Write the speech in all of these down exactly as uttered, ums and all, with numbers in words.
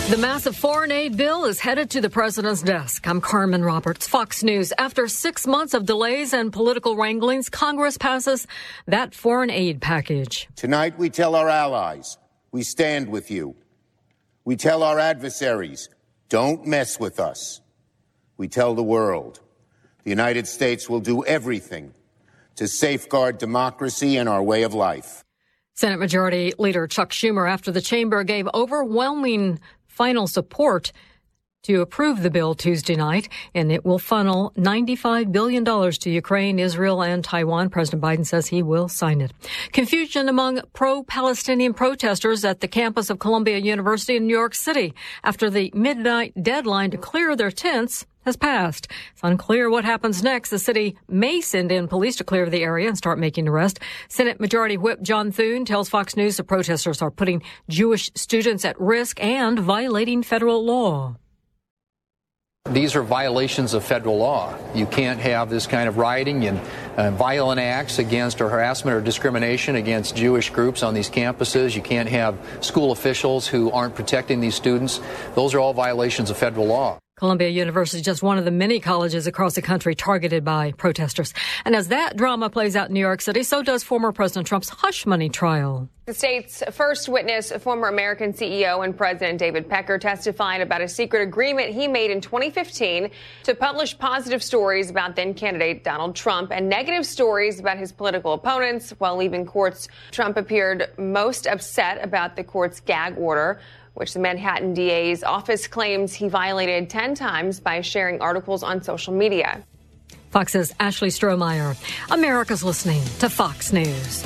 The massive foreign aid bill is headed to the president's desk. I'm Carmen Roberts, Fox News. After six months of delays and political wranglings, Congress passes that foreign aid package. Tonight, we tell our allies, we stand with you. We tell our adversaries, don't mess with us. We tell the world, the United States will do everything to safeguard democracy and our way of life. Senate Majority Leader Chuck Schumer, after the chamber gave overwhelming final support to approve the bill Tuesday night, and it will funnel ninety-five billion dollars to Ukraine, Israel, and Taiwan. President Biden says he will sign it. Confusion among pro-Palestinian protesters at the campus of Columbia University in New York City after the midnight deadline to clear their tents has passed. It's unclear what happens next. The city may send in police to clear the area and start making arrests. Senate Majority Whip John Thune tells Fox News the protesters are putting Jewish students at risk and violating federal law. These are violations of federal law. You can't have this kind of rioting and uh, violent acts against or harassment or discrimination against Jewish groups on these campuses. You can't have school officials who aren't protecting these students. Those are all violations of federal law. Columbia University is just one of the many colleges across the country targeted by protesters. And as that drama plays out in New York City, so does former President Trump's hush money trial. The state's first witness, former American C E O and President David Pecker, testifying about a secret agreement he made in twenty fifteen to publish positive stories about then-candidate Donald Trump and negative stories about his political opponents. While leaving courts, Trump appeared most upset about the court's gag order, which the Manhattan D A's office claims he violated ten times by sharing articles on social media. Fox's Ashley Strohmeyer. America's listening to Fox News.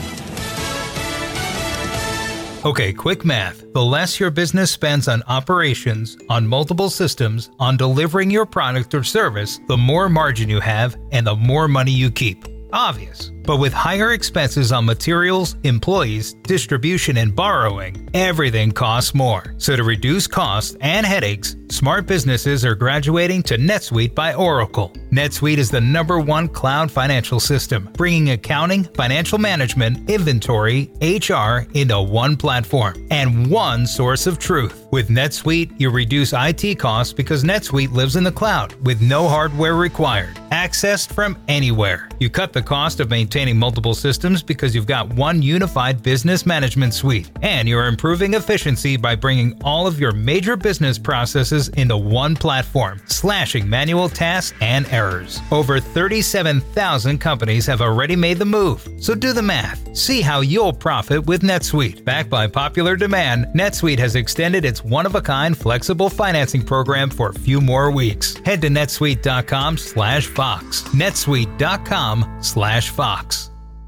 Okay, quick math. The less your business spends on operations, on multiple systems, on delivering your product or service, the more margin you have and the more money you keep. Obvious. But with higher expenses on materials, employees, distribution, and borrowing, everything costs more. So to reduce costs and headaches, smart businesses are graduating to NetSuite by Oracle. NetSuite is the number one cloud financial system, bringing accounting, financial management, inventory, H R into one platform and one source of truth. With NetSuite, you reduce I T costs because NetSuite lives in the cloud with no hardware required, accessed from anywhere. You cut the cost of maintaining multiple systems because you've got one unified business management suite, and you're improving efficiency by bringing all of your major business processes into one platform, slashing manual tasks and errors. Over thirty-seven thousand companies have already made the move, so do the math. See how you'll profit with NetSuite. Backed by popular demand, NetSuite has extended its one-of-a-kind flexible financing program for a few more weeks. Head to netsuite.com slash Fox. netsuite.com slash Fox.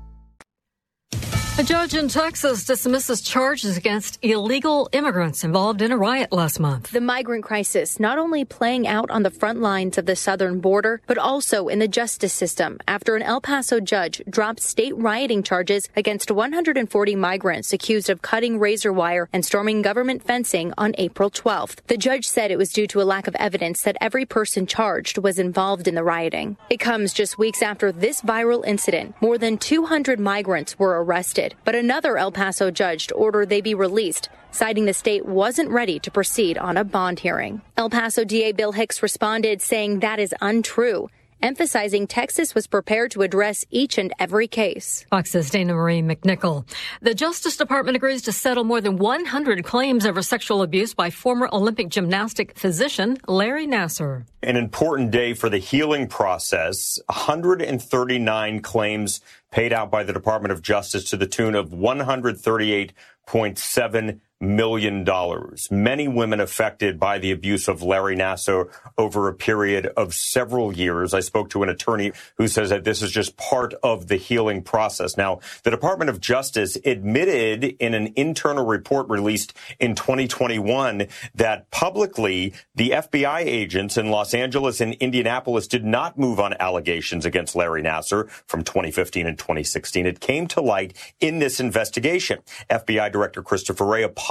A judge in Texas dismisses charges against illegal immigrants involved in a riot last month. The migrant crisis not only playing out on the front lines of the southern border, but also in the justice system after an El Paso judge dropped state rioting charges against one hundred forty migrants accused of cutting razor wire and storming government fencing on April twelfth. The judge said it was due to a lack of evidence that every person charged was involved in the rioting. It comes just weeks after this viral incident. More than two hundred migrants were arrested. But another El Paso judge ordered they be released, citing the state wasn't ready to proceed on a bond hearing. El Paso D A Bill Hicks responded, saying that is untrue, emphasizing Texas was prepared to address each and every case. Fox's Dana Marie McNichol. The Justice Department agrees to settle more than one hundred claims over sexual abuse by former Olympic gymnastic physician Larry Nassar. An important day for the healing process. one hundred thirty-nine claims paid out by the Department of Justice to the tune of one hundred thirty-eight point seven million dollars. Many women affected by the abuse of Larry Nassar over a period of several years. I spoke to an attorney who says that this is just part of the healing process. Now, the Department of Justice admitted in an internal report released in twenty twenty-one that publicly the F B I agents in Los Angeles and Indianapolis did not move on allegations against Larry Nassar from twenty fifteen and twenty sixteen. It came to light in this investigation. F B I Director Christopher Wray apologized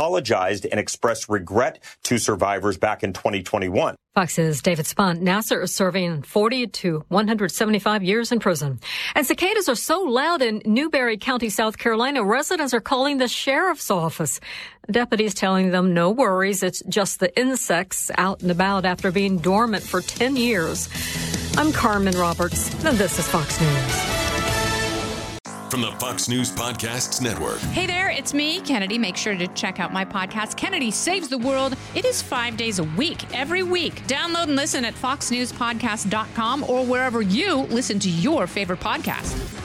apologized and expressed regret to survivors back in twenty twenty-one. Fox's David Spunt. Nassar is serving forty to one hundred seventy-five years in prison. And cicadas are so loud in Newberry County, South Carolina, residents are calling the sheriff's office. Deputies telling them no worries, it's just the insects out and about after being dormant for ten years. I'm Carmen Roberts, and this is Fox News. From the Fox News Podcasts Network. Hey there, it's me, Kennedy. Make sure to check out my podcast, Kennedy Saves the World. It is five days a week, every week. Download and listen at fox news podcast dot com or wherever you listen to your favorite podcast.